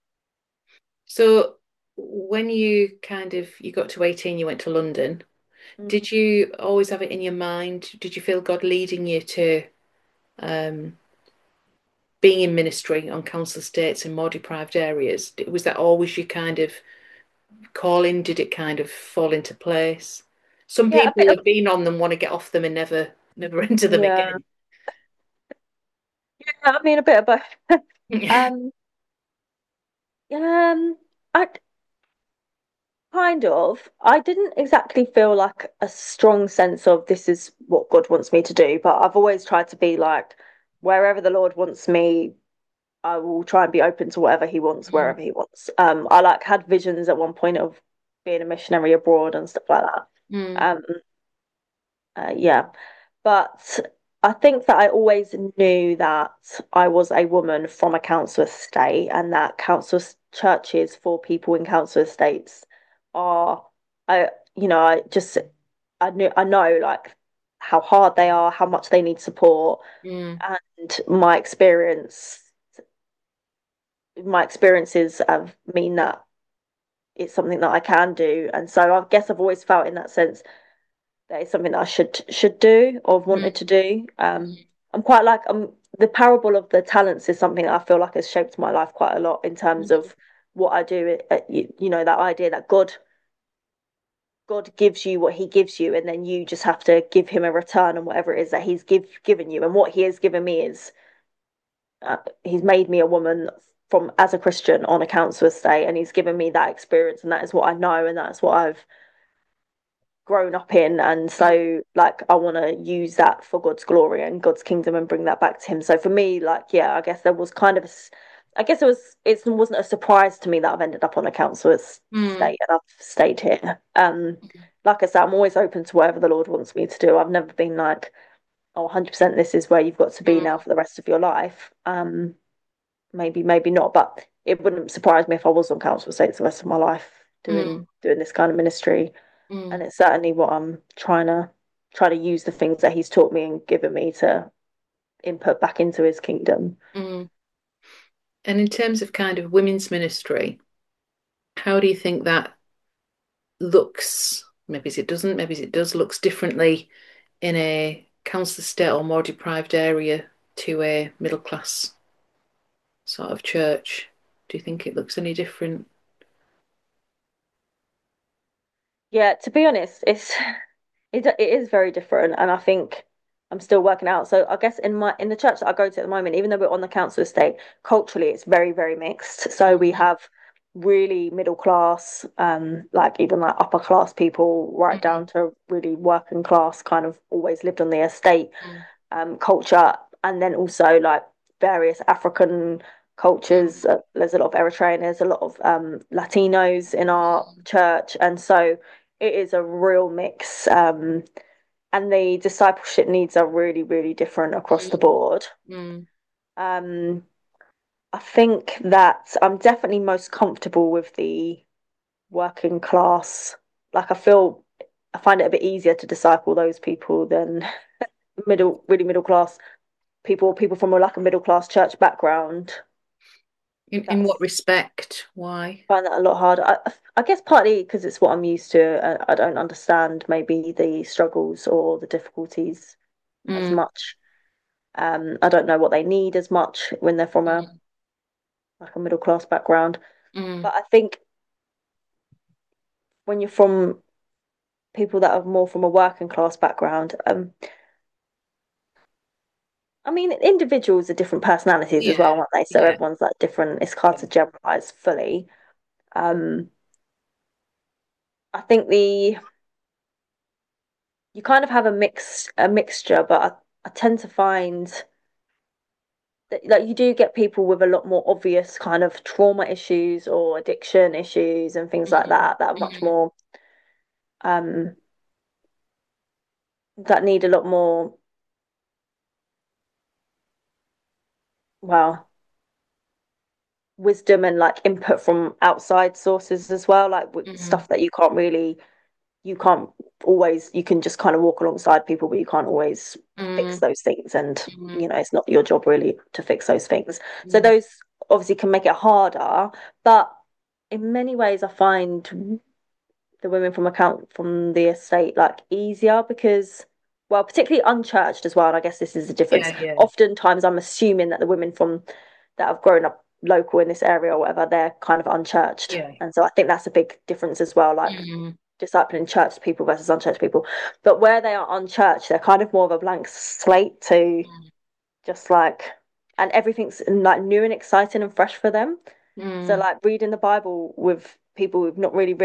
So when you kind of you got to eighteen, you went to London. Mm. Did you always have it in your mind? Did you feel God leading you to um being in ministry on council estates in more deprived areas? Was that always your kind of calling? Did it kind of fall into place? Some Yeah, a people bit of have been on them, want to get off them and never never enter them yeah, again. yeah. I mean, a bit of both. um, um, I Kind of. I didn't exactly feel like a strong sense of this is what God wants me to do, but I've always tried to be like, wherever the Lord wants me, I will try and be open to whatever He wants, Mm, wherever He wants. Um, I like had visions at one point of being a missionary abroad and stuff like that. mm, Um, uh, yeah, but I think that I always knew that I was a woman from a council estate, and that council churches for people in council estates are, I, you know, I just, I knew, I know like how hard they are, how much they need support, mm, and my experience, my experiences have mean that it's something that I can do, and so I guess I've always felt in that sense that is something that I should should do or wanted to mm, do. Um, I'm quite like um the parable of the talents is something that I feel like has shaped my life quite a lot in terms mm, of what I do. Uh, you, you know, that idea that God God gives you what He gives you, and then you just have to give Him a return on whatever it is that He's give given you. And what He has given me is uh, He's made me a woman from as a Christian on a council estate, and He's given me that experience, and that is what I know, and that's what I've grown up in, and so like I want to use that for God's glory and God's kingdom and bring that back to Him. So for me, like, yeah, I guess there was kind of a, I guess it was it wasn't a surprise to me that I've ended up on a council mm, estate and I've stayed here. Um, like I said, I'm always open to whatever the Lord wants me to do. I've never been like, oh, one hundred percent this is where you've got to be now mm, for the rest of your life. Um, maybe, maybe not, but it wouldn't surprise me if I was on council estates the rest of my life mm, doing doing this kind of ministry, and mm, it's certainly what I'm trying to try to use the things that He's taught me and given me to input back into His kingdom. mm. And in terms of kind of women's ministry, how do you think that looks? Maybe it doesn't, maybe it does, looks differently in a council estate or more deprived area to a middle class sort of church. Do you think it looks any different? Yeah, to be honest, it's it, it is very different, and I think I'm still working out. So I guess in my in the church that I go to at the moment, even though we're on the council estate, culturally it's very, very mixed. So we Mm, have really middle class, um, like even like upper class people, right mm, down to really working class, kind of always lived on the estate, mm, um, culture, and then also like various African mm, cultures. Uh, there's a lot of Eritrean, there's a lot of um, Latinos in our church, and so it is a real mix. Um, and the discipleship needs are really, really different across the mm, board. mm, Um, I think that I'm definitely most comfortable with the working class. Like I feel, I find it a bit easier to disciple those people than middle, really middle class people, people from a like a middle class church background. In in That's what respect? Why? I find that a lot harder. I, I guess partly because it's what I'm used to. Uh, I don't understand maybe the struggles or the difficulties as Mm, much. Um, I don't know what they need as much when they're from a mm, like a middle class background. mm, But I think when you're from people that are more from a working class background, um, I mean, individuals are different personalities as well, yeah, aren't they? So yeah, everyone's like different. It's hard to generalize fully. Um, I think the you kind of have a mix a mixture, but I, I tend to find that like you do get people with a lot more obvious kind of trauma issues or addiction issues and things like mm, that that are much mm, more um that need a lot more well wisdom and like input from outside sources as well, like with mm, stuff that you can't really you can't always you can just kind of walk alongside people, but you can't always fix mm, those things, and mm, you know it's not your job really to fix those things. So mm, those obviously can make it harder, but in many ways I find the women from account from the estate like easier because well particularly unchurched as well, and I guess this is the difference. yeah, yeah, Oftentimes I'm assuming that the women from that have grown up local in this area or whatever, they're kind of unchurched, yeah, and so I think that's a big difference as well, like mm, discipling church people versus unchurched people. But where they are unchurched, they're kind of more of a blank slate to just like, and everything's like new and exciting and fresh for them. So mm, like reading the Bible with people who've not really read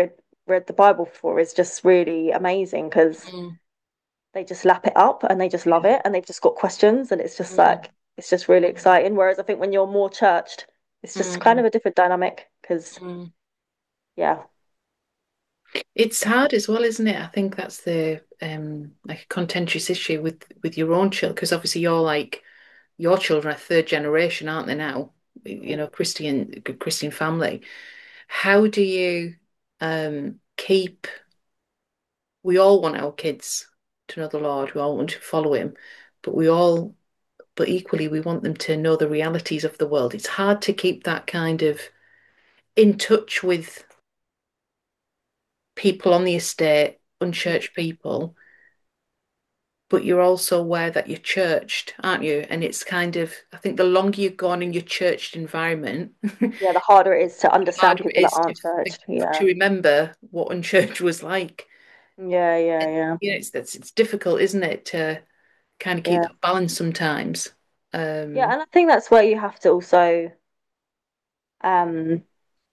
read the Bible before is just really amazing because Mm, they just lap it up and they just love yeah. it and they've just got questions and it's just Mm, like it's just really mm, exciting. Whereas I think when you're more churched, it's just kind mm, of a different dynamic because mm. yeah, It's hard as well, isn't it? I think that's the um like a contentious issue with with your own children because obviously you're like your children are third generation, aren't they now? You know, Christian Christian family. How do you um keep we all want our kids to know the Lord, we all want to follow him, but we all but equally we want them to know the realities of the world. It's hard to keep that kind of in touch with people on the estate, unchurched people, but you're also aware that you're churched, aren't you? And it's kind of, I think the longer you've gone in your churched environment, the yeah, the harder it is to understand harder it people that is aren't to, churched. Yeah, to remember what unchurched was like. yeah, yeah, And, yeah, you know, it's that's it's difficult, isn't it, to kind of keep yeah, that balance sometimes. yeah. Um, And I think that's where you have to also um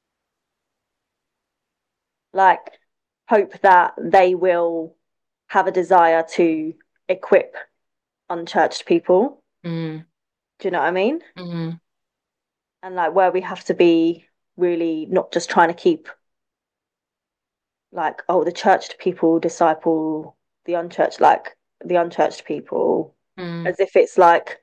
like hope that they will have a desire to equip unchurched people. mm, Do you know what I mean? mm, And like where we have to be really not just trying to keep like, oh, the churched people disciple the unchurched, like the unchurched people, mm. as if it's like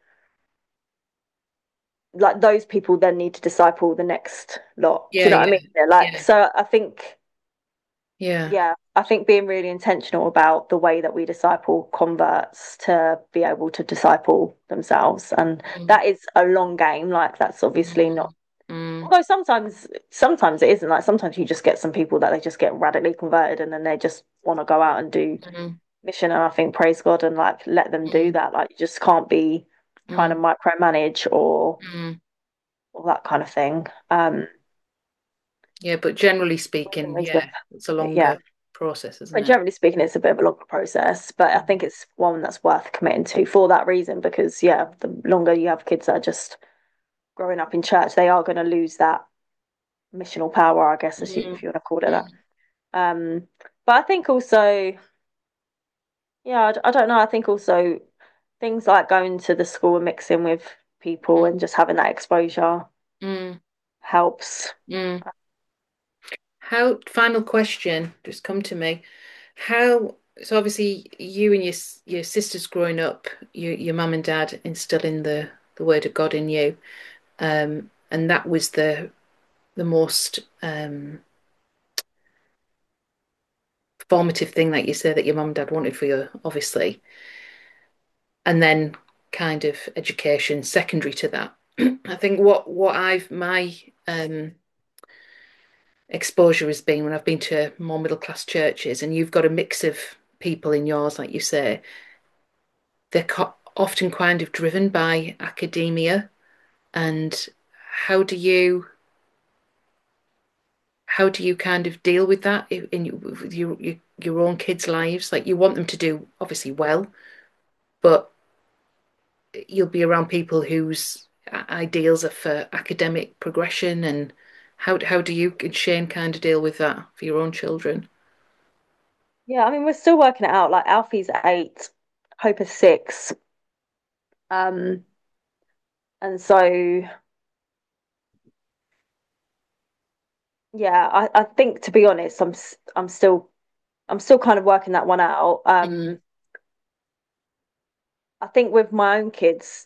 like those people then need to disciple the next lot. Do you Yeah, know what I yeah, mean? They're like, yeah, so I think, yeah. yeah, I think being really intentional about the way that we disciple converts to be able to disciple themselves. And Mm, that is a long game. Like that's obviously mm, not, mm, although sometimes sometimes it isn't. Like sometimes you just get some people that they just get radically converted and then they just want to go out and do mm, mission. And I think praise God and like let them do mm, that. Like you just can't be trying to mm, micromanage or mm. or that kind of thing. Um Yeah, but generally wisdom speaking, is the yeah, it's a yeah. longer process, isn't And it? generally speaking, it's a bit of a longer process, but I think it's one that's worth committing to for that reason. Because yeah, the longer you have kids that are just growing up in church, they are going to lose that missional power, I guess, as you, Mm, if you want to call it that. mm, Um, but I think also, yeah, I, d- I don't know. I think also things like going to the school and mixing with people and just having that exposure mm, helps. mm. How, final question, just come to me. How, so obviously you and your s- your sisters growing up, your your mum and dad instilling the the word of God in you, um, and that was the the most um formative thing that you say that your mum and dad wanted for you, obviously, and then kind of education secondary to that. I think what what I've my um exposure has been when I've been to more middle class churches, and you've got a mix of people in yours, like you say, they're co- often kind of driven by academia. And how do you how do you kind of deal with that in, in your, your your own kids' lives? Like you want them to do obviously well, but you'll be around people whose ideals are for academic progression. And how how do you and Shane kind of deal with that for your own children? Yeah, I mean, we're still working it out. Like Alfie's eight, Hope is six. Um, and so yeah, I, I think to be honest, I'm s- I'm still I'm still kind of working that one out. Mm, Um, I think with my own kids,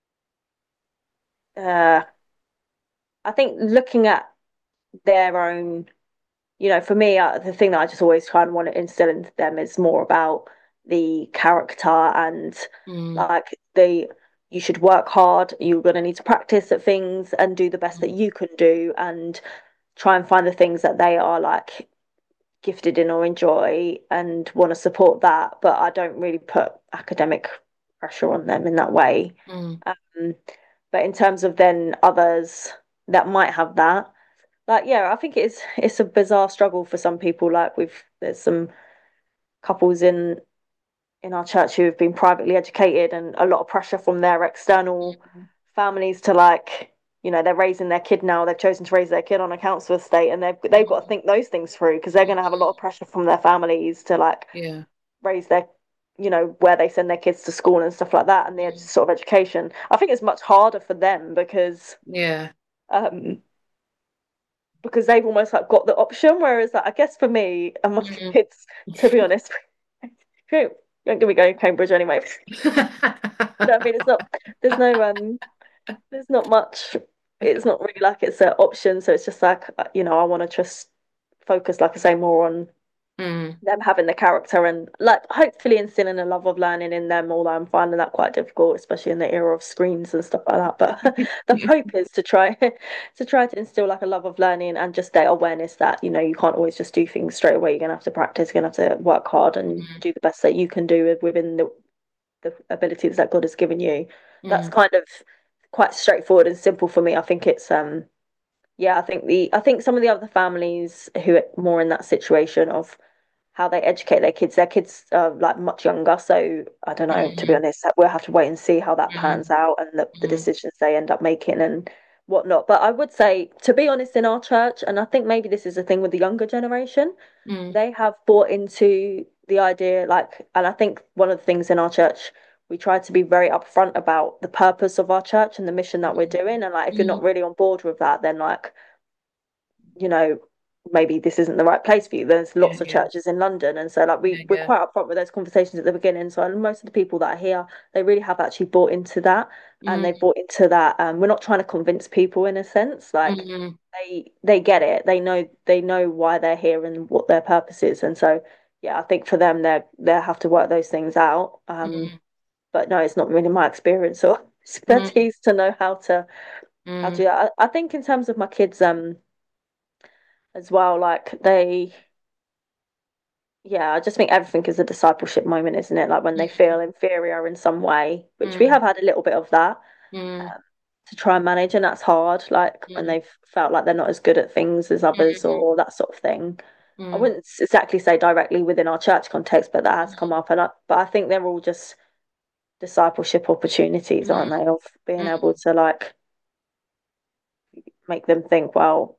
uh, I think looking at their own, you know, for me, uh, the thing that I just always try and want to instill into them is more about the character and mm, like the you should work hard, you're going to need to practice at things and do the best that mm, you can do and try and find the things that they are like gifted in or enjoy and want to support that. But I don't really put academic pressure on them in that way. mm, Um, but in terms of then others that might have that, like yeah, I think it's it's a bizarre struggle for some people. Like we've there's some couples in in our church who have been privately educated and a lot of pressure from their external families to like you know, they're raising their kid now. They've chosen to raise their kid on a council estate, and they've they've got to think those things through because they're going to have a lot of pressure from their families to like Yeah. raise their, you know, where they send their kids to school and stuff like that, and the sort of education. I think it's much harder for them because Yeah. um because they've almost like got the option. Whereas like, I guess for me and my Mm. kids, to be honest, don't don't get me going to Cambridge anyway. You know what I mean? It's not there's no um there's not much. It's not really like it's an option. So it's just like uh, you know, I want to just focus, like I say, more on Mm. them having the character and like hopefully instilling a love of learning in them, although I'm finding that quite difficult, especially in the era of screens and stuff like that. But the hope is to try to try to instill like a love of learning and just the awareness that, you know, you can't always just do things straight away. You're gonna have to practice, you're gonna have to work hard and Mm. do the best that you can do within the, the abilities that God has given you. That's Mm. kind of quite straightforward and simple for me. I think it's um yeah, I think the I think some of the other families who are more in that situation of how they educate their kids. Their kids are like much younger, so I don't know. To be Mm. honest, we'll have to wait and see how that pans Mm. out and the, the Mm. decisions they end up making and whatnot. But I would say, to be honest, in our church, and I think maybe this is a thing with the younger generation, Mm. they have bought into the idea, like, and I think one of the things in our church. We try to be very upfront about the purpose of our church and the mission that we're doing. And like, if you're not Mm. really on board with that, then like, you know, maybe this isn't the right place for you. There's Yeah. lots of Yeah. churches in London, and so like Yeah. we we're Yeah. quite upfront with those conversations at the beginning. So most of the people that are here, they really have actually bought into that, and they Mm. bought into that. Um, we're not trying to convince people in a sense, like Mm. they they get it. They know they know why they're here and what their purpose is, and so yeah, I think for them they they have to work those things out. Um, Mm. but no, it's not really my experience or Mm. expertise to know how to how to Mm. do that. I, I think in terms of my kids, um as well. Like they, yeah, I just think everything is a discipleship moment, isn't it? Like when they feel inferior in some way, which we Mm. have had a little bit of that Mm. um, to try and manage, and that's hard. Like when Mm. they've felt like they're not as good at things as others Mm. or that sort of thing. I Mm. wouldn't exactly say directly within our church context, but that has come up, and I, but I think they're all just discipleship opportunities, Mm. aren't they? Of being Mm. able to like make them think, well,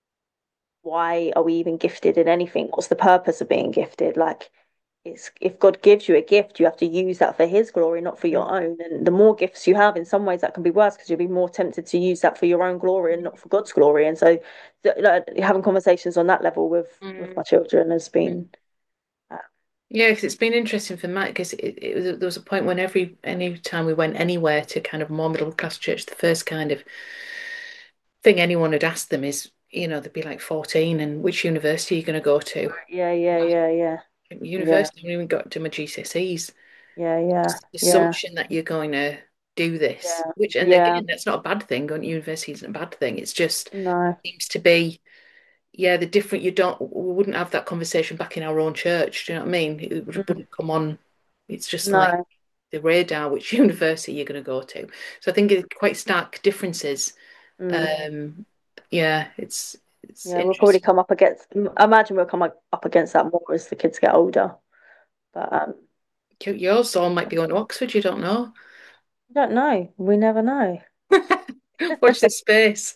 why are we even gifted in anything? What's the purpose of being gifted? Like, it's if God gives you a gift, you have to use that for His glory, not for your own. And the more gifts you have, in some ways, that can be worse because you'll be more tempted to use that for your own glory and not for God's glory. And so, th- like, having conversations on that level with with Mm. my children has Mm. been, uh, Yeah, because it's been interesting for Matt because it, it was there was a point when every any time we went anywhere to kind of more middle class church, the first kind of thing anyone would ask them is, you know, they'd be like fourteen and which university are you going to go to? yeah, yeah, Like, yeah, yeah, yeah, university, I haven't even got to my G C S Es. yeah, yeah, The yeah, assumption that you're going to do this, yeah, which, and yeah. again, that's not a bad thing. Going to university isn't a bad thing. It's just No, seems to be, yeah, the different. You don't, we wouldn't have that conversation back in our own church. Do you know what I mean? It mm, wouldn't come on. It's just like no, the radar, which university you're going to go to. So I think it's quite stark differences. mm, Um, yeah, it's it's yeah. We'll probably interesting. come up against. I imagine we'll come up up against that more as the kids get older. But um, Yours all might be going to Oxford. You don't know. I don't know. We never know. Watch this space.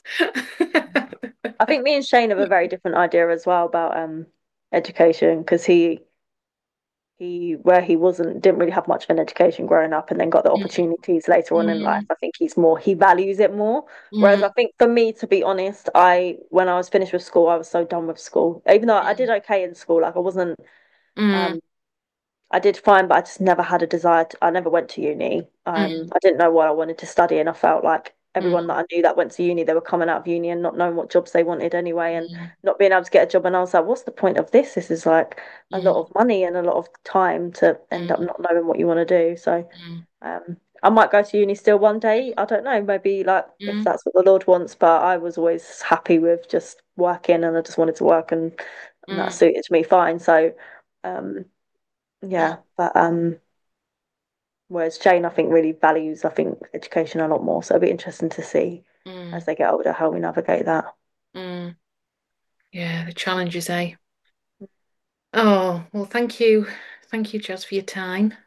I think me and Shane have a very different idea as well about um education because he he where he wasn't didn't really have much of an education growing up and then got the opportunities later on in life. Mm, I think he's more he values it more. Whereas mm, I think for me, to be honest, I when I was finished with school, I was so done with school. Even though I did okay in school, like I wasn't mm, um I did fine, but I just never had a desire to, I never went to uni. Um, mm, I didn't know what I wanted to study, and I felt like mm, everyone that I knew that went to uni, they were coming out of uni and not knowing what jobs they wanted anyway, and mm, not being able to get a job. And I was like, what's the point of this? This is like a lot mm, of money and a lot of time to end up mm, not knowing what you want to do. So, mm, um, I might go to uni still one day. I don't know, maybe like if mm, that's what the Lord wants, but I was always happy with just working and I just wanted to work and, and that mm, suited me fine. So, um, mm, yeah, but um. Whereas Jane, I think, really values, I think, education a lot more. So it'll be interesting to see as mm, they get older how we navigate that. mm. Yeah, the challenges, eh? Oh, well, thank you. Thank you, Jazz, for your time.